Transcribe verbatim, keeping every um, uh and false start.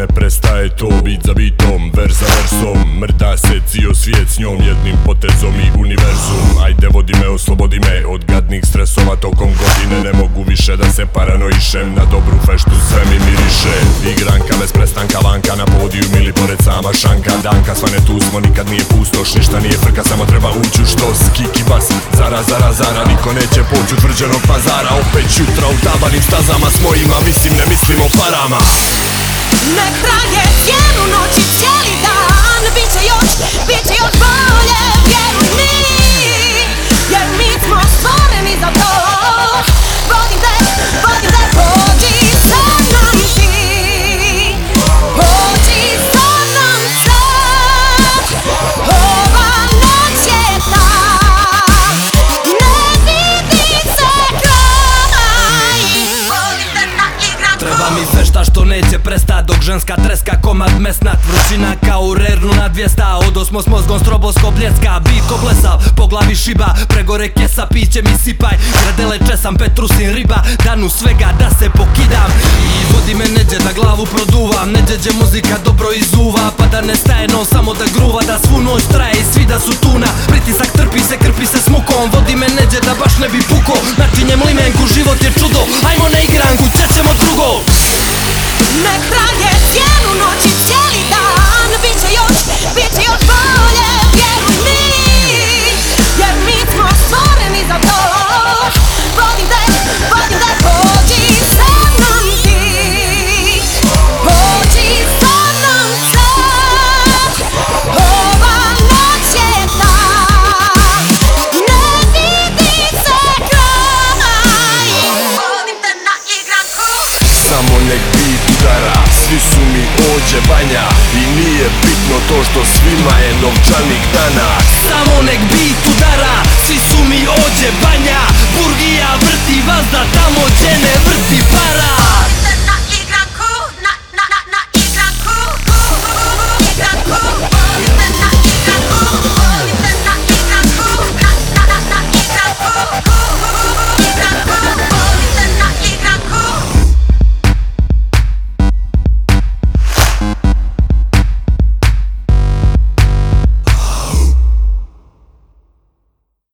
ne prestaje to, bit za bitom, vers za versom. Mrda se cijel svijet s njom, jednim potezom i univerzum. Ajde vodi me, oslobodi me od gadnih stresova tokom godine. Ne mogu više da se paranoišem, na dobru feštu sve mi miriše. Igranka bez prestanka, vanka na podiju ili pored sama šanka. Danka svane tu smo, nikad nije pustoš, ništa nije frka, samo treba ući u štos. Kiki bas, zara, zara, zara, niko neće poći utvrđenog pazara. Opet jutra u tabanim stazama s mojima, mislim ne mislim o parama. Nek traje cijelu noć i cijeli dan, biće još, biće još bolje, vjeruj mi, jer mi smo stvoreni za to. Vodim te, vodim te, pođi sa mnom ti, pođi sa mnom sad, ova noć je ta, ne vidi se kraj. Vodim te na igranku. Treba mi fešta što neće prestat, dok ženska treska komad mesnat. Vrućina kao u rernu na dvijesta, odosmo s mozgom stroboskop bljeska. Bit ko blesav, po glavi šiba, pregore kesa, piće mi sipaj. Gradele česam, petrusin riba, danu svega da se pokidam. I vodi me neđe da glavu produvam, neđe gdje muzika dobro izuva. Pa da ne staje non, samo da gruva, da svu noć traje i svi da su tuna. Pritisak trpi se, krpi se s mukom, vodi me neđe da baš ne bi puko. Načinjem limenku, život je čudo, ajmo na igranku, ćemo drugo. Nek traje cijelu noć i cijeli dan, biće još, biće još bolje, vjeruj mi, jer mi smo stvoreni za to. Vodim te, vodim te, pođi sa mnom ti, pođi sa mnom sad, ova noć je ta, ne vidi se kraj. Vodim te na igranku. Samo nek bit udara, svi su mi ođe banja. I nije bitno to što svima je novčanik danas. Samo nek bit udara, svi su mi ođe banja. Burgija